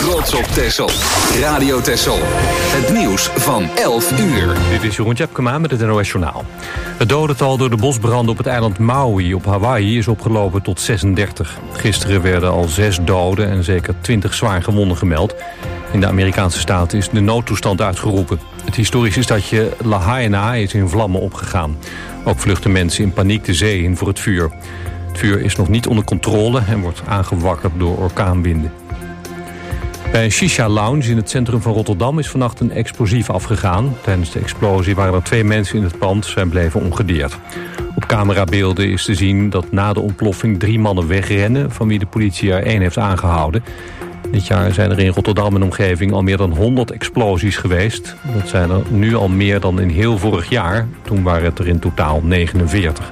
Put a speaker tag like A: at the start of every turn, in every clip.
A: trots op Texel. Radio Texel. Het nieuws van 11 uur.
B: Dit is Jeroen Tjepkema met het NOS Journaal. Het dodental door de bosbranden op het eiland Maui op Hawaii is opgelopen tot 36. Gisteren werden al 6 doden en zeker 20 zwaar gewonden gemeld. In de Amerikaanse staat is de noodtoestand uitgeroepen. Het historische stadje Lahaina is in vlammen opgegaan. Ook vluchten mensen in paniek de zee in voor het vuur. Het vuur is nog niet onder controle en wordt aangewakkerd door orkaanwinden. Bij een shisha-lounge in het centrum van Rotterdam is vannacht een explosief afgegaan. Tijdens de explosie waren er 2 mensen in het pand. Zij bleven ongedeerd. Op camerabeelden is te zien dat na de ontploffing 3 mannen wegrennen, van wie de politie er 1 heeft aangehouden. Dit jaar zijn er in Rotterdam en omgeving al meer dan 100 explosies geweest. Dat zijn er nu al meer dan in heel vorig jaar. Toen waren het er in totaal 49.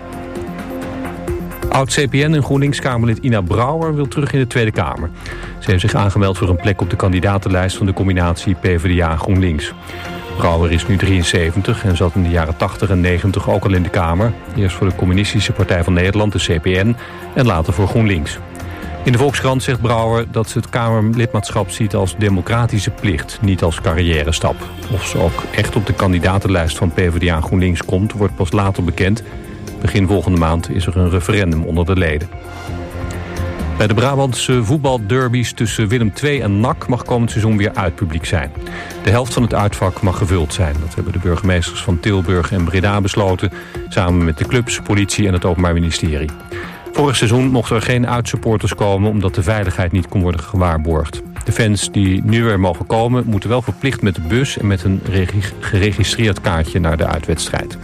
B: Oud-CPN en GroenLinks-Kamerlid Ina Brouwer wil terug in de Tweede Kamer. Ze heeft zich aangemeld voor een plek op de kandidatenlijst van de combinatie PvdA-GroenLinks. Brouwer is nu 73 en zat in de jaren 80 en 90 ook al in de Kamer. Eerst voor de Communistische Partij van Nederland, de CPN, en later voor GroenLinks. In de Volkskrant zegt Brouwer dat ze het Kamerlidmaatschap ziet als democratische plicht, niet als carrière-stap. Of ze ook echt op de kandidatenlijst van PvdA-GroenLinks komt, wordt pas later bekend. Begin volgende maand is er een referendum onder de leden. Bij de Brabantse voetbalderbies tussen Willem II en NAC mag komend seizoen weer uitpubliek zijn. De helft van het uitvak mag gevuld zijn. Dat hebben de burgemeesters van Tilburg en Breda besloten, samen met de clubs, politie en het Openbaar Ministerie. Vorig seizoen mochten er geen uitsupporters komen omdat de veiligheid niet kon worden gewaarborgd. De fans die nu weer mogen komen moeten wel verplicht met de bus en met een geregistreerd kaartje naar de uitwedstrijd.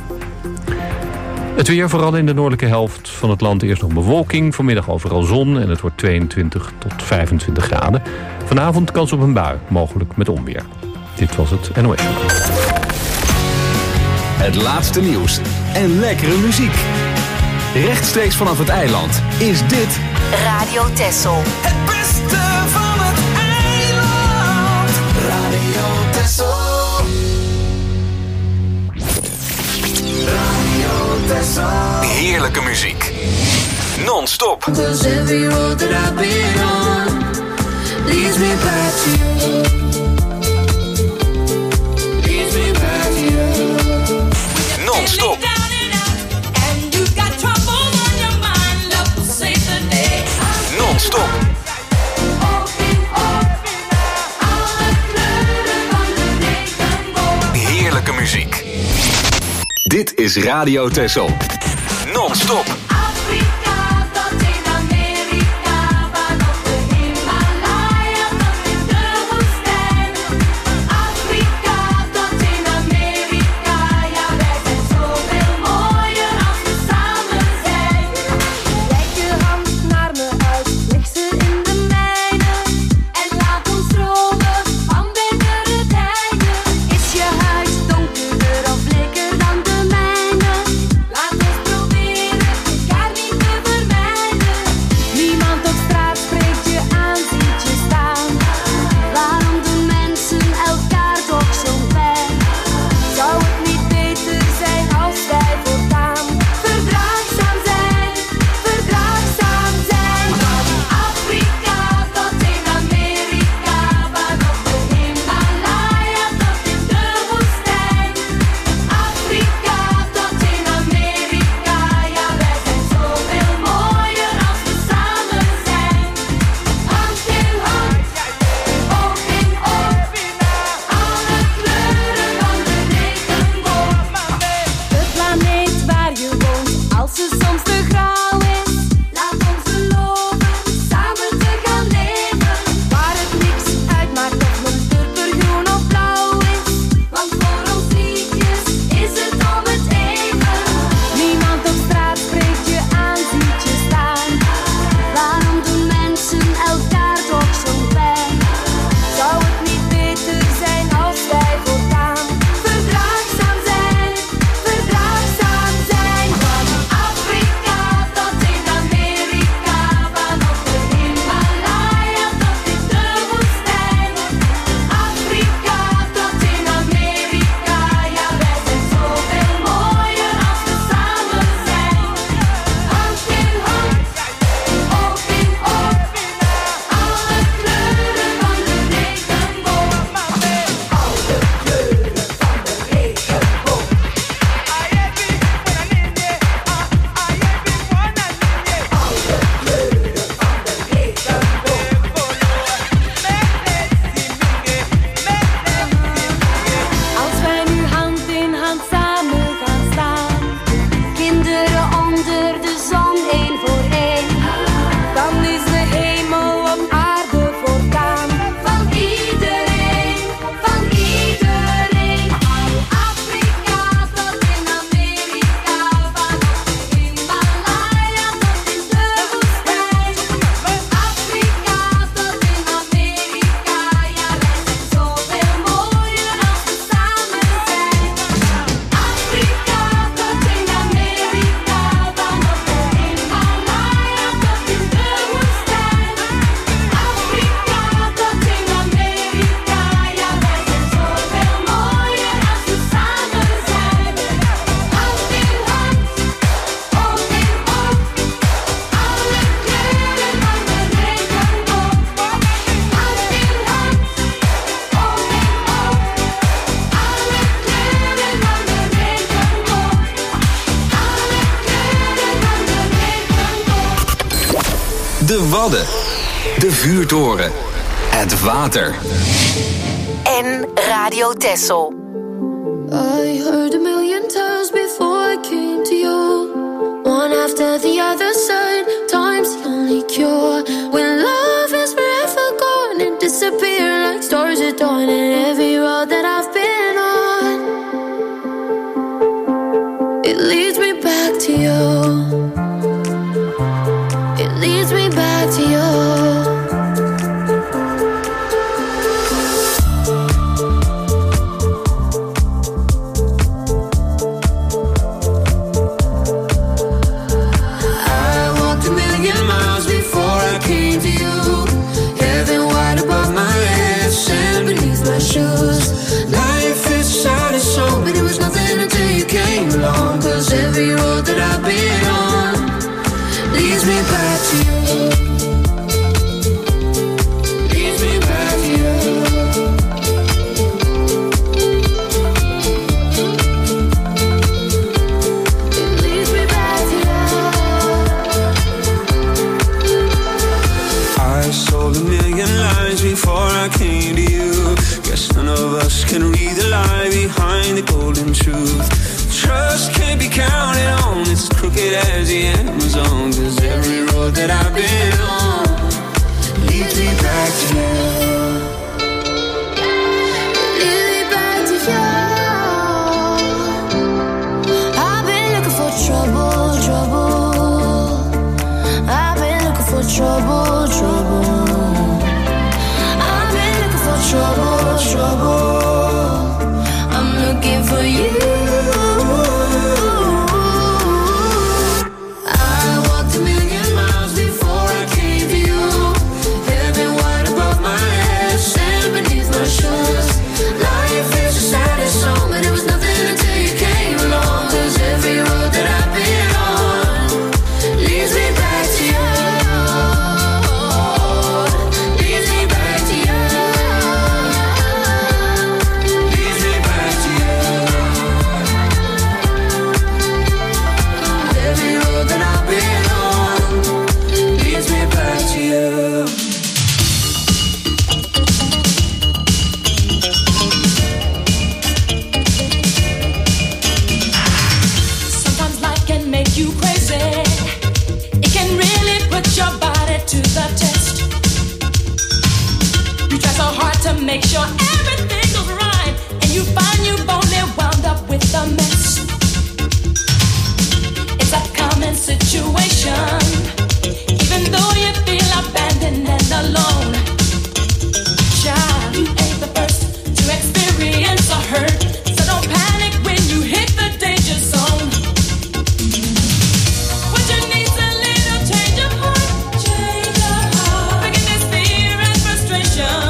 B: Het weer, vooral in de noordelijke helft van het land, eerst nog bewolking. Vanmiddag overal zon en het wordt 22 tot 25 graden. Vanavond kans op een bui, mogelijk met onweer. Dit was het NOS.
A: Het laatste nieuws en lekkere muziek. Rechtstreeks vanaf het eiland is dit
C: Radio Texel.
D: Het beste van het eiland. Radio Texel. Radio Texel.
A: heerlijke muziek. Non-stop. Non-stop. Non-stop. Heerlijke muziek. Dit is Radio Texel. Non-stop. De Wadden. De vuurtoren. Het water.
C: En Radio Texel.
E: I heard a million times before I came to you. One after the other said, time's the only cure. When love is forever gone and disappear like stars at dawn. And every road that I've been on, it leads me back to you. It leads me back to you. Every road that I've been on leads me back to you. Leads me back to you. It leads me back to you.
F: I sold a million lies before I came to you. Guess none of us can read the lie behind the golden truth. Trust can't be counted on, it's crooked as the Amazon. Cause every road that I've been on leads me back to you.
E: Leads me back to you. I've been looking for trouble, trouble. I've been looking for trouble, trouble. I've been looking for trouble, trouble. I'm looking for you.
G: Make sure everything goes right, and you find you've only wound up with a mess. It's a common situation, even though you feel abandoned and alone. Child, you ain't the first to experience a hurt, so don't panic when you hit the danger zone. What you need's a little change of heart, forget this fear and frustration.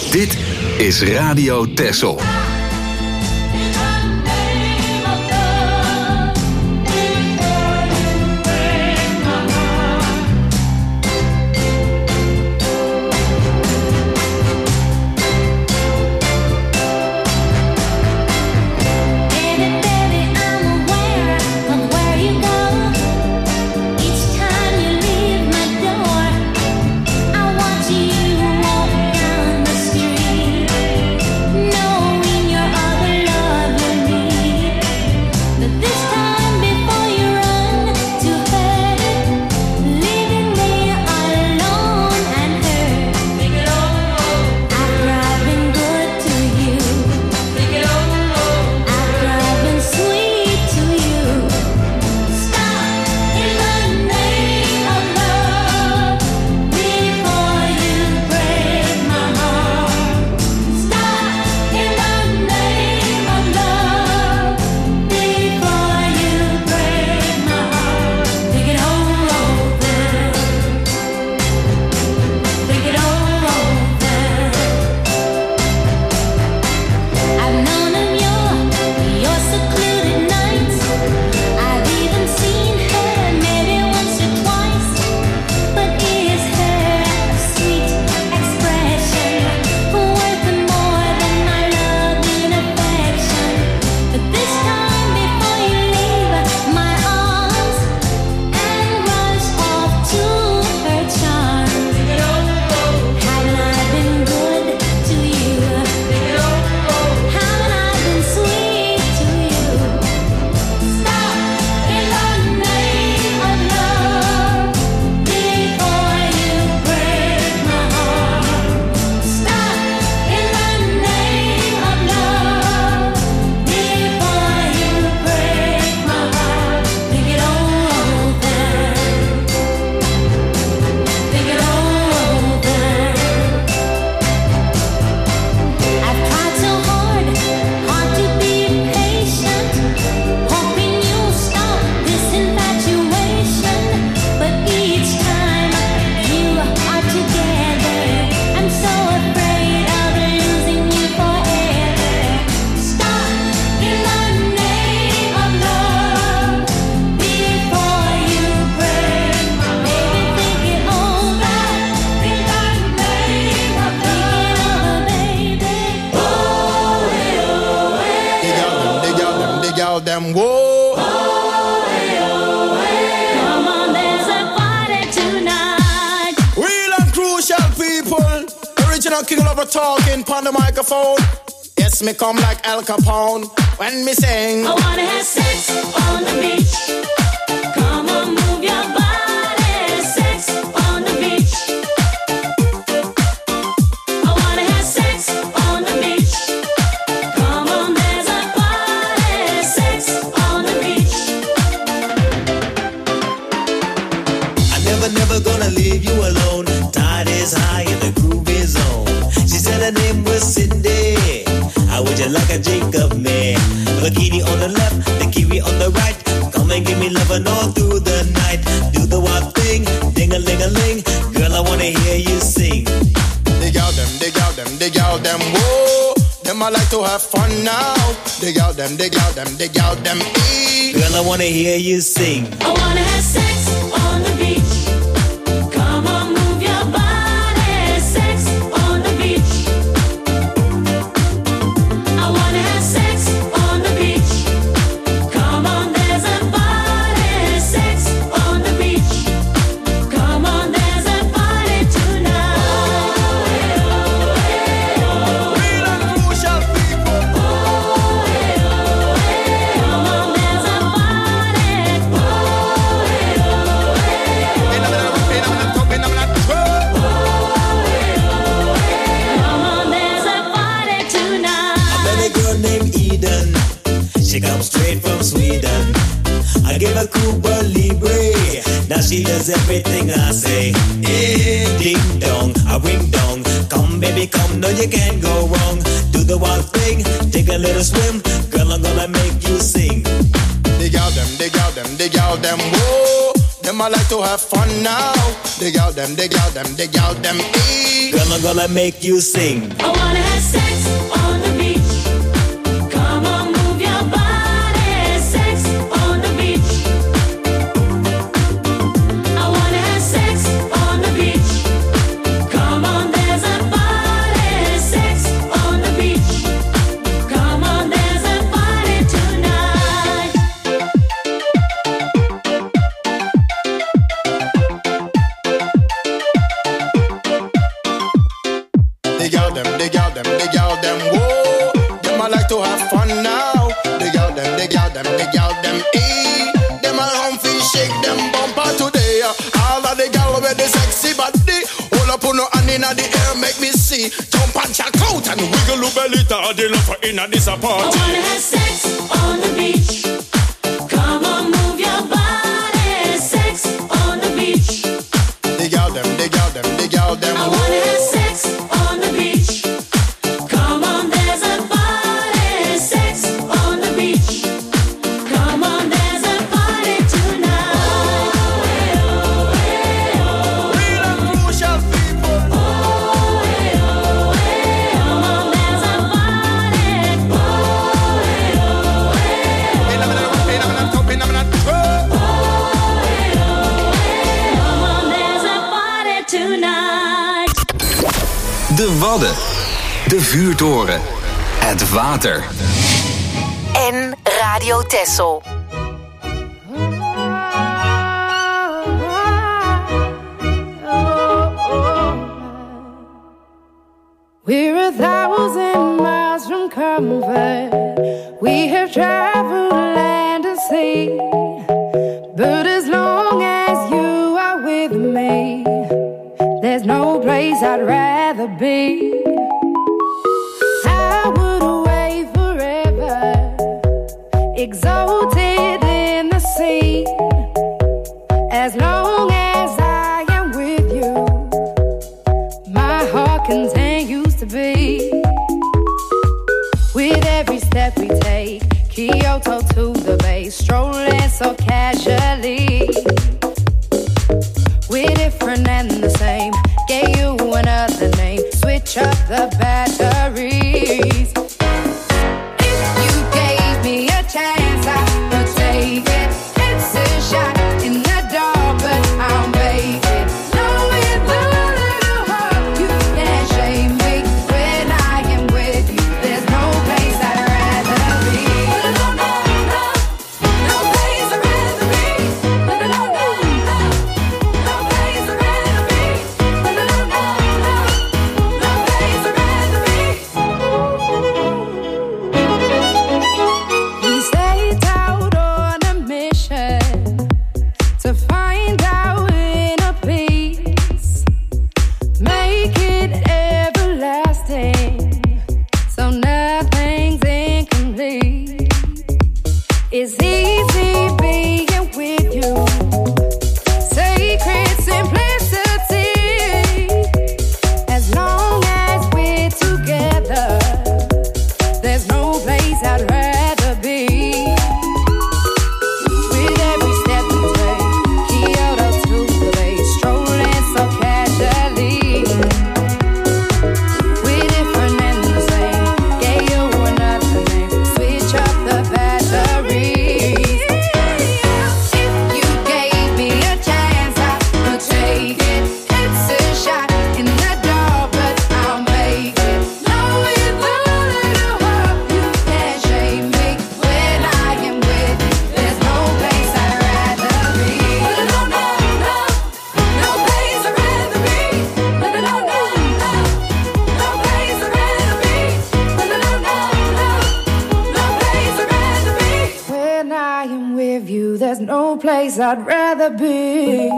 A: Dit is Radio Texel.
H: Them whoa.
G: Come on, there's a party tonight.
H: Real and crucial people. Original King Lover talking on the microphone. Yes, me come like Al Capone when me sing.
G: I wanna have sex on the beach. Come on, move your body. Sex on the beach. I wanna have sex on the beach. Come on, there's a party. Sex on the beach.
I: I'm never gonna leave you alone. Tide is high and the groove is on. She said her name was Cindy. How would you like a drink of me? Bikini on the left, the kiwi on the right. Come and give me lovin' all through the night. Do the wild thing, ding-a-ling-a-ling. Girl, I wanna hear you sing.
H: Dig out them, dig out them, dig out them, whoa. Them I like to have fun now. Dig out them, dig out them, dig out them, eat.
I: Girl, I wanna hear you sing.
G: I wanna have sex on the beach. Come on, move your body. Sex on the beach. I wanna have sex on the beach. Come on, there's a party. Sex on the beach. Come on, there's a party tonight.
H: Real and crucial people.
G: Come on, there's a party. Come on, there's a party tonight.
I: I met a girl named Eden. She comes straight from Sweden. I gave her Cuba Libre. Now she does everything I say. Eh, ding dong, a ring dong. Come baby, come, no you can't go wrong. Do the wild thing, take a little swim. Girl, I'm gonna make you sing.
H: Dig out them, dig out them, dig out them, whoa. Them them I like to have fun now. Dig out them, dig out them, dig out them.
I: Girl, I'm gonna make you sing.
G: I wanna have sex on the beach. Come on, move your body. Sex on the beach. I wanna have sex on the beach. Come on, there's a party. Sex on the beach. Come on, there's a party tonight.
H: Dig out them, dig out them, dig out them. Whoa, them I like to have fun now. Dig out them, dig out them, dig out them. Them I humpy shake them bumper today. All of the gal with the sexy body. Hold up on no hand in the air, make me see. Jump and check out and wiggle your belly. Taddy love for in a this
G: I
H: party.
G: wanna have sex on the beach. Come on, move your body. Sex on the beach.
H: Dig out them, dig out them, dig out them.
G: I wanna have sex on the beach. Come on, there's a party. Sex on the beach. Come on, there's a party tonight.
H: Real and crucial people.
G: Come on, there's a party.
H: In a minute, top, in a minute.
G: Come on, there's a party tonight.
A: De Wadden. De Vuurtoren. Het water.
C: En Radio Texel.
E: We're 1,000 miles from comfort. We have traveled land and sea. But as long as you are with me, there's no place I'd rather be. I would away forever, exalted in the sea. As long as I am with you, my heart continues to beat. With every step we take, Kyoto to the bay, strolling so casually. We're different and the same, gave you another name, switch up the batteries. If you gave me a chance, I would take it. It's a shot in the dark, but I'll make it. Knowing the little heart, you can't shame me. When I am with you, there's no place I'd rather be. No, no, no, no place I'd rather be. No, no, no, no, no place I'd rather be. No, no, no, no, no place I'd rather be. We set out on a mission to find our inner peace, make it everlasting, so nothing's incomplete. It's easy being with you, sacred simplicity. As long as we're together, there's no place I'd rather be. With every step we take, Kyoto to the bay, strolling so casually. We're different and the same, gave you another name, switch up the batteries. If you gave me a chance, I would take it. It's a shot in the dark, but I'll make it. Knowing the little heart, you can't shame me. When I am with you, there's no place I'd rather be. No, no, no, no place I'd rather be. No, no, no, no, no place I'd rather be. No, no, no, no, no place I'd rather be. When I am with you, there's no place I'd rather be.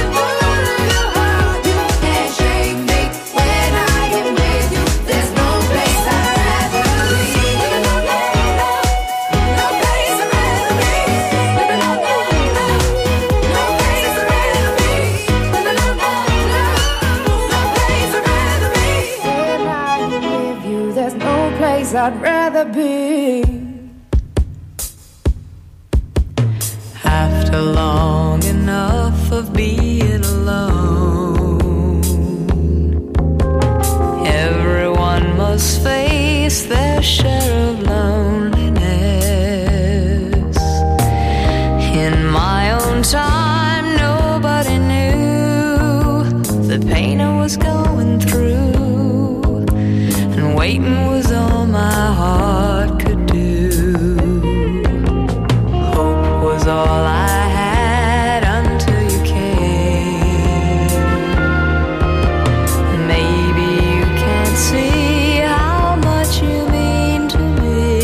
E: There's no
J: place I'd rather be. After long enough of being alone, everyone must face their share of loneliness. In my own time, nobody knew the pain I was going through, and waiting was all my heart could do. Hope was all I had until you came. Maybe you can't see how much you mean to me.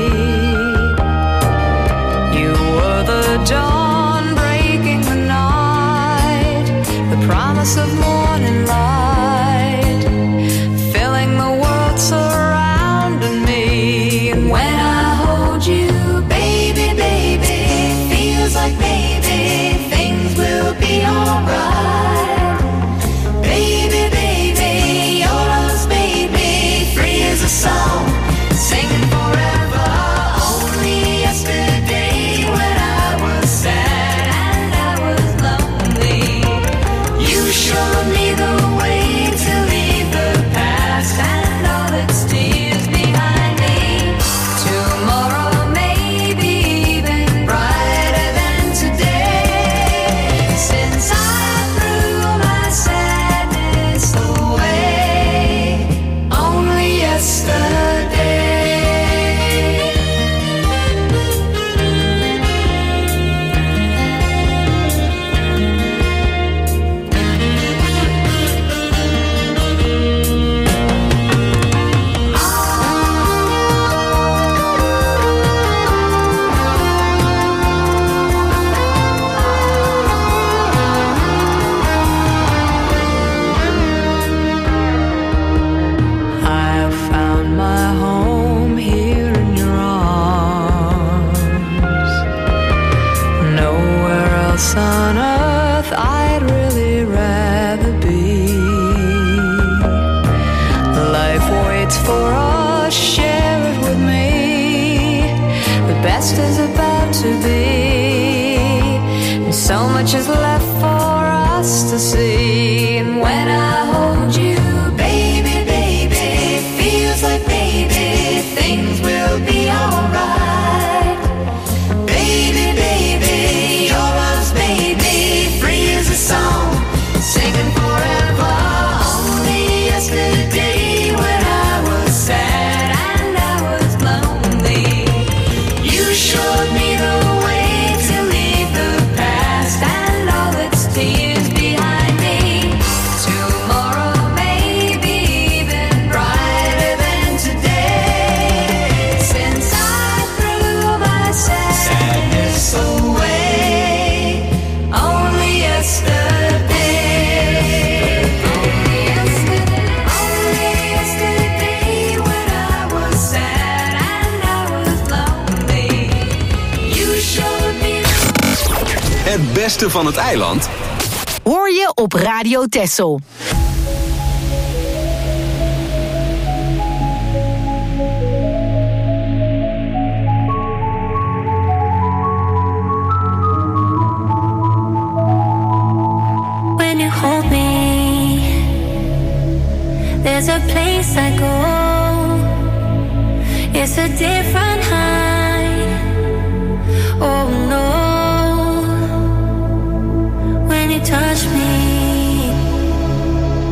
J: You were the dawn breaking the night, the promise of morning light, filling the world surrounding me. And when I hold you, baby, baby, feels like maybe things will be alright. Baby, baby, your love's made me free as a song, singing forever. Only yesterday when I was sad and I was lonely, you showed me the way to leave the past and all its tears behind me. Tomorrow may be even brighter than today, since I threw my sadness away only yesterday. I have found my home here in your arms. Nowhere else on earth I'd really rather be. Life waits for us, share it with me. The best is about to be, and so much is left for us to see. And when I hold you, baby, baby, feels like maybe things will be alright. Baby, baby, your love's made me free as a song, singing forever. Only yesterday when I was sad and I was lonely, you showed me the way to leave the past and all its tears behind me. Tomorrow may be even brighter than today, since I threw my sadness away only yesterday. Only yesterday when I was sad and I was lonely, you showed me.
A: Het beste van het eiland
C: Hoor je op Radio Texel.
E: When you hold me, there's a place I go. It's a different high. Oh no. When you touch me,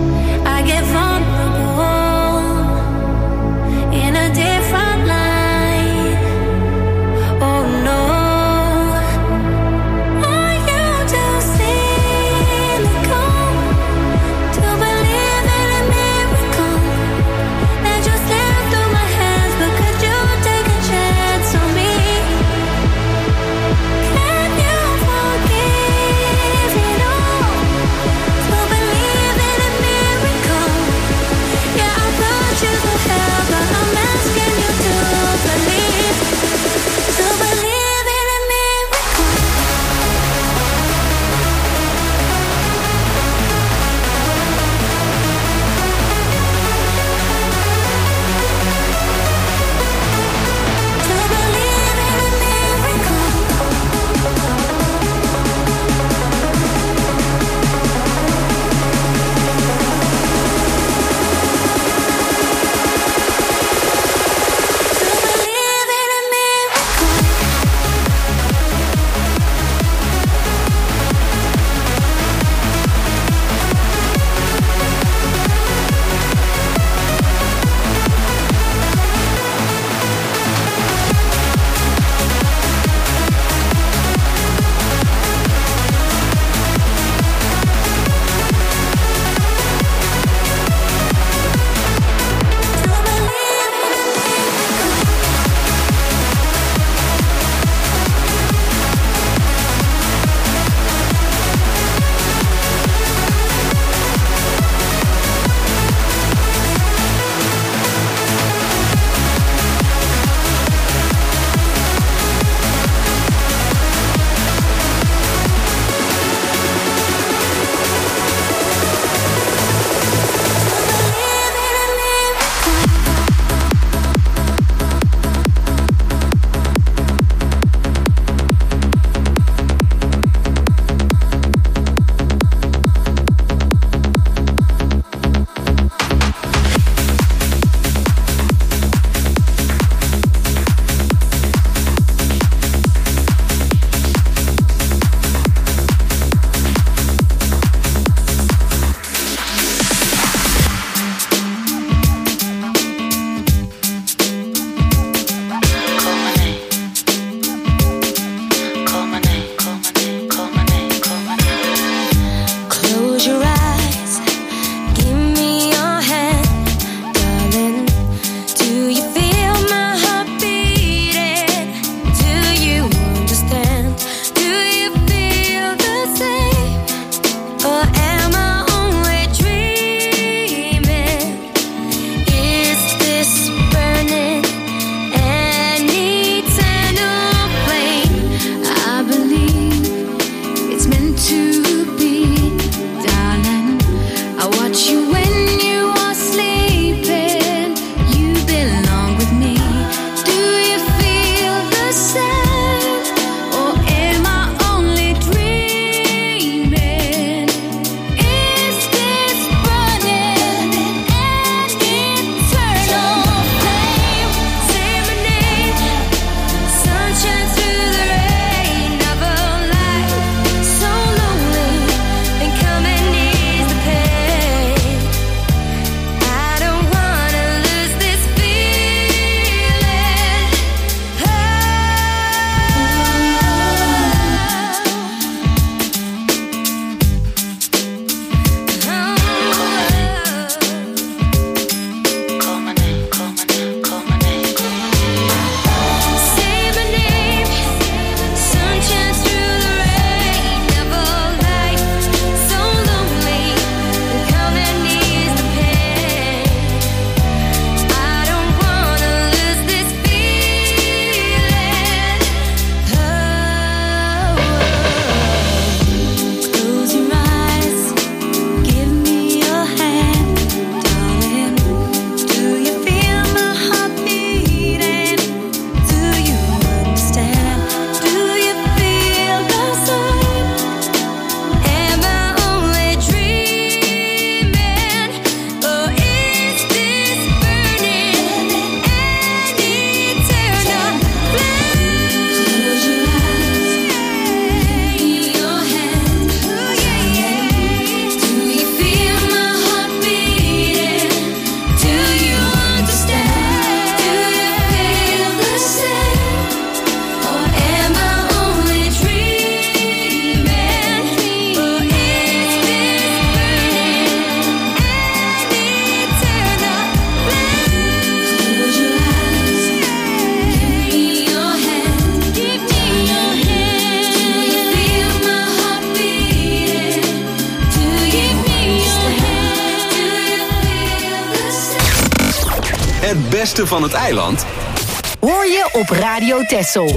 A: beste van het eiland
C: hoor je op Radio Texel.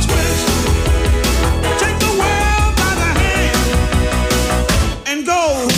K: Go!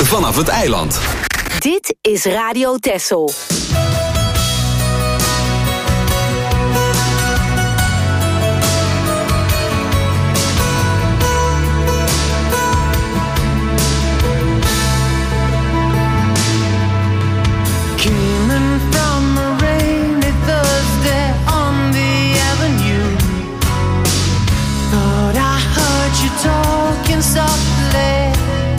A: vanaf het eiland.
C: Dit is Radio Texel.
K: Talking softly,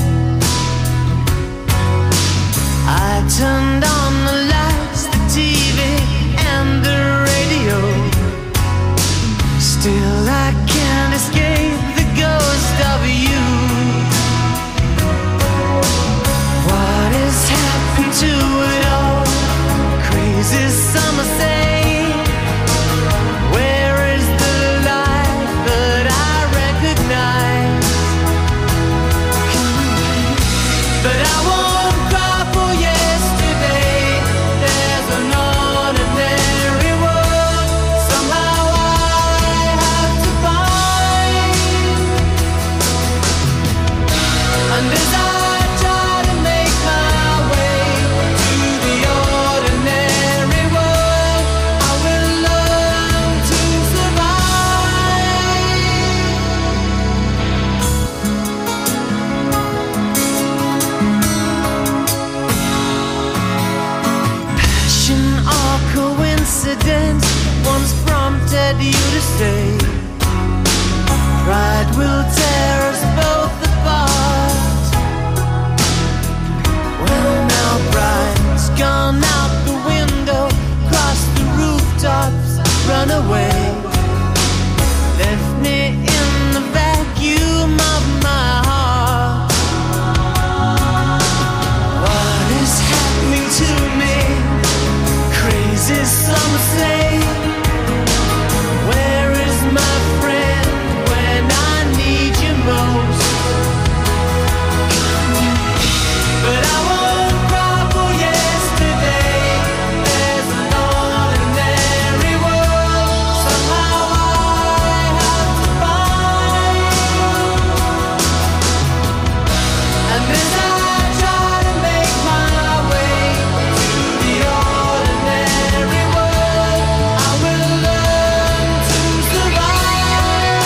K: I turned on the lights, the TV and the radio. Still I can't escape the ghost of you. What has happened to it all? Crazy summer say, where is the life that I recognize? But I won't cry for yesterday. There's an ordinary world somehow I have to find. And as I try to make my way to the ordinary world, I will learn to coincidence once prompted you to say, pride will tear us both apart. Well, now pride's gone out the window, crossed the rooftops, run away, left me in the vacuum of my heart. What is happening to me? Crazy some say, where is my friend when I need you most? But I won't cry for yesterday. There's an ordinary world somehow I have to find. And as I try to make my way to the ordinary world, I will learn to survive.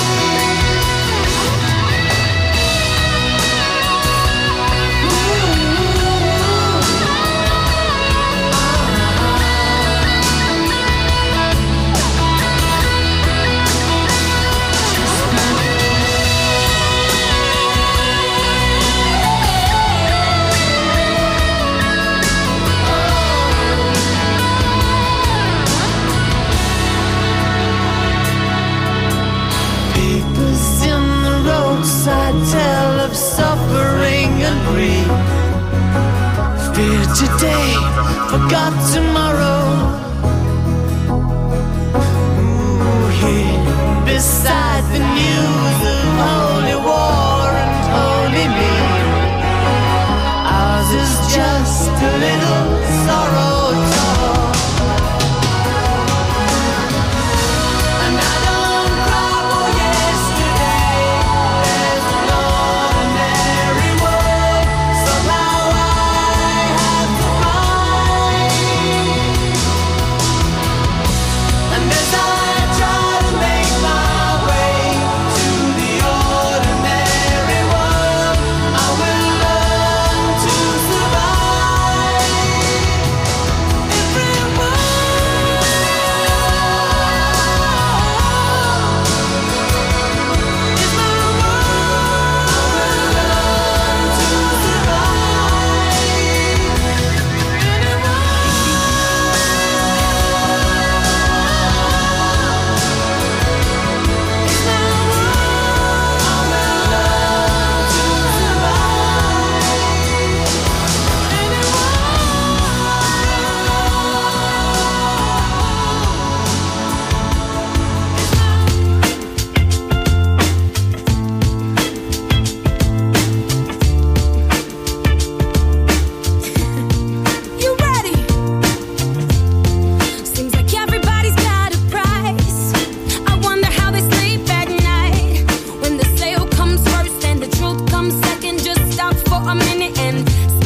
K: Papers in the roadside tell of suffering and grief. Fear today, forgot tomorrow. Ooh, here beside the news of holy war and holy me, ours is just a little sorrow talk. And I don't cry for yesterday. There's an ordinary world somehow I have to find. And as I try to make my way to the ordinary world, I will learn to survive. Everyone. You ready? Seems like everybody's got a price. I wonder how they sleep at night when the sale comes first and the truth comes second. Just stop for a minute and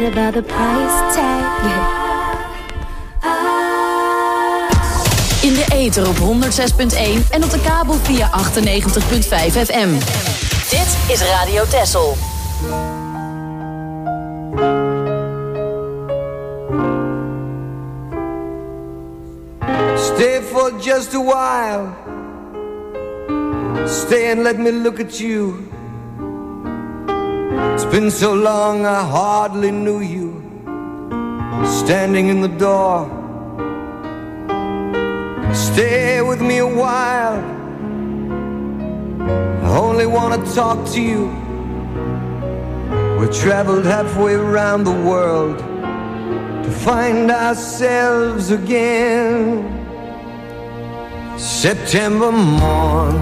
E: right about the price tag.
C: In de ether op 106.1 en op de kabel via 98.5 FM. Dit is Radio Texel.
L: Stay for just a while. Stay and let me look at you. It's been so long I hardly knew you. Standing in the door. Stay with me a while. I only want to talk to you. We traveled halfway around the world to find ourselves again. September morn,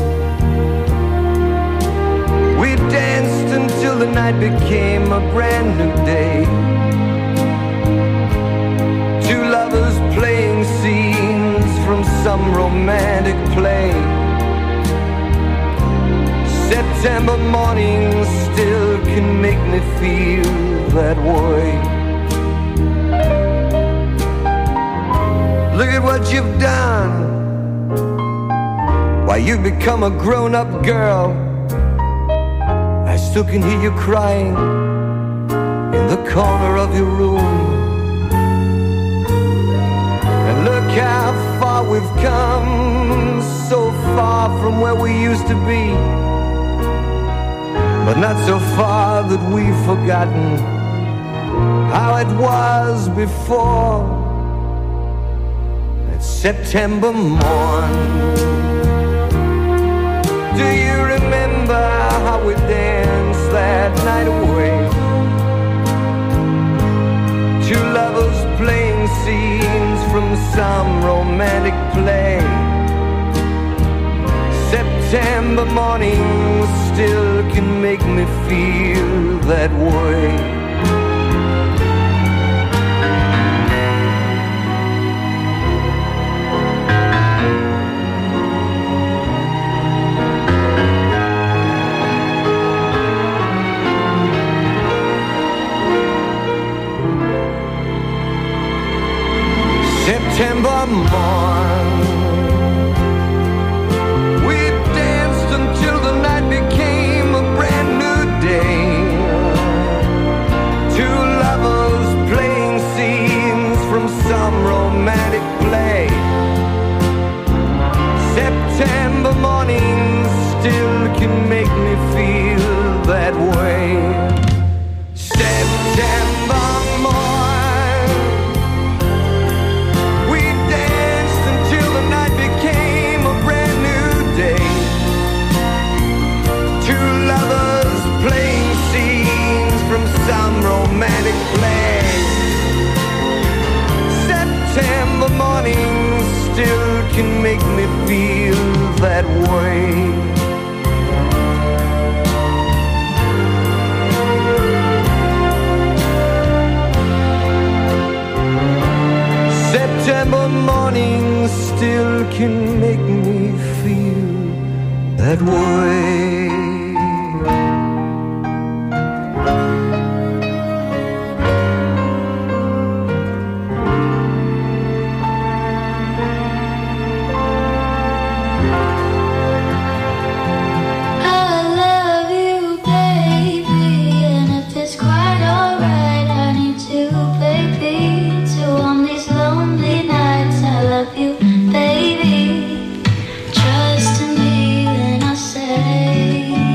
L: we danced until the night became a brand new day. Two lovers playing scenes from some romantic play. September morning still can make me feel that way. Look at what you've done. Why, you've become a grown-up girl. I still can hear you crying in the corner of your room. And look how far we've come, so far from where we used to be, but not so far that we've forgotten how it was before. It's September morn. Do you remember how we danced that night away? Two lovers playing scenes from some romantic play. September morning still can make me feel that way. September morn, we danced until the night became a brand new day. Two lovers playing scenes from some romantic play. September morning still can make me feel that way. September morn, we danced until the night became a brand new day. Two lovers playing scenes from some romantic play. September morning still can make me feel that way. September morning still can make me feel that way.
E: Baby, trust in me when I say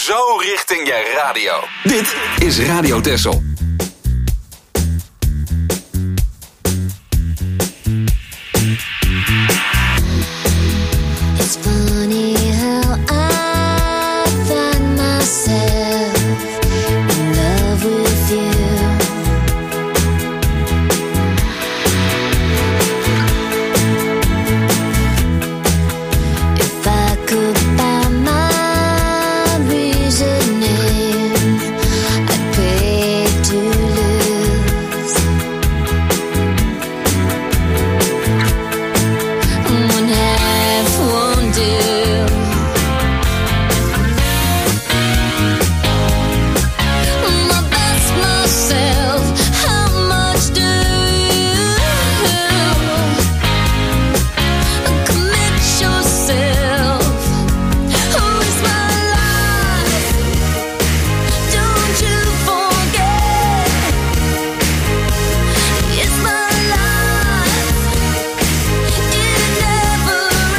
A: zo richting je radio. Dit is Radio Texel.
E: It's funny how I find myself in love with you. If I could buy my reasoning, I'd pay to lose. One half won't do. My best myself, how much do you commit yourself? Who is my life? Don't you forget, it's my life. It never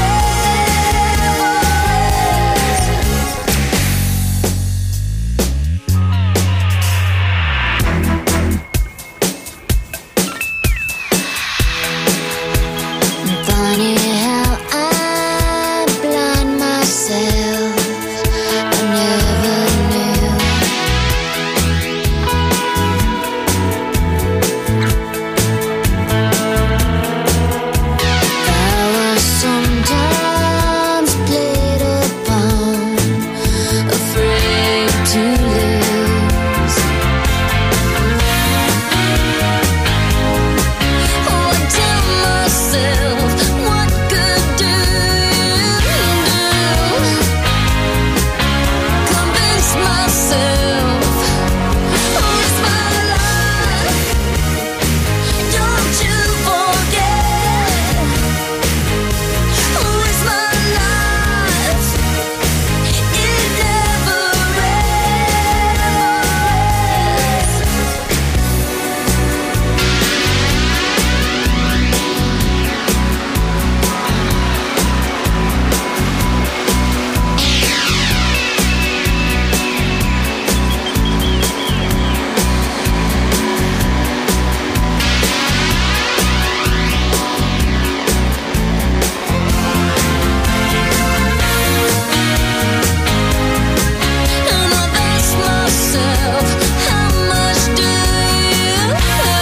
E: Funny how I blind myself. I never knew. I was sometimes played upon, afraid to lose. Oh, I tell myself, what good do you do? Convince myself, oh, it's my life. Don't you forget, oh, it's my life. It never And I ask myself, how much do you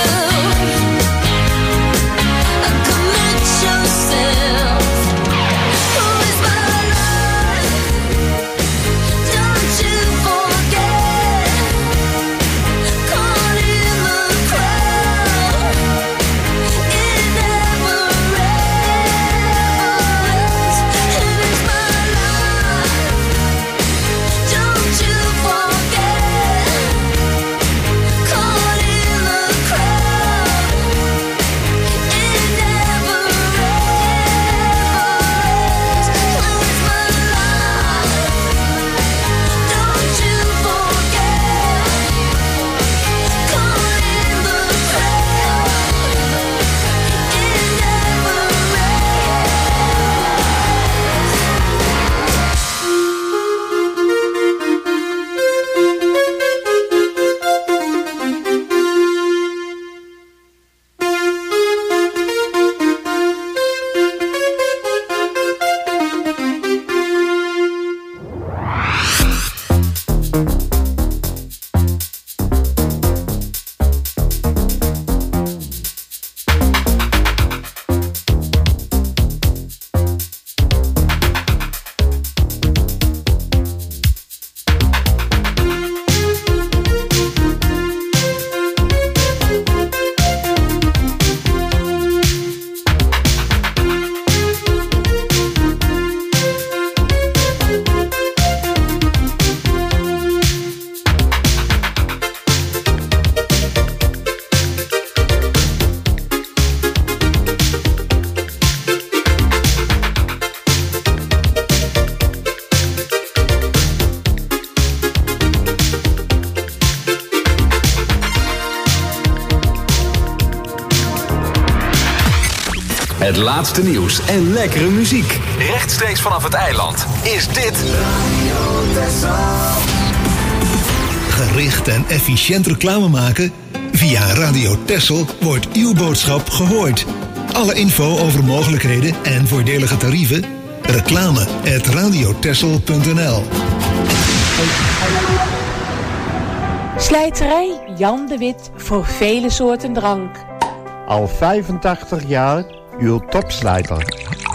E: commit yourself? Who is my life? Don't you forget, caught in the crowd. It never ends. It is my life. Don't you forget, caught in the crowd. It never ends. It's my life. Don't you forget, caught in the crowd. It never
A: Het laatste nieuws en lekkere muziek. Rechtstreeks vanaf het eiland is dit...
M: Gericht en efficiënt reclame maken? Via Radio Texel wordt uw boodschap gehoord. Alle info over mogelijkheden en voordelige tarieven? reclame@radiotexel.nl.
N: Slijterij Jan de Wit voor vele soorten drank.
O: Al 85 jaar uw topslijter.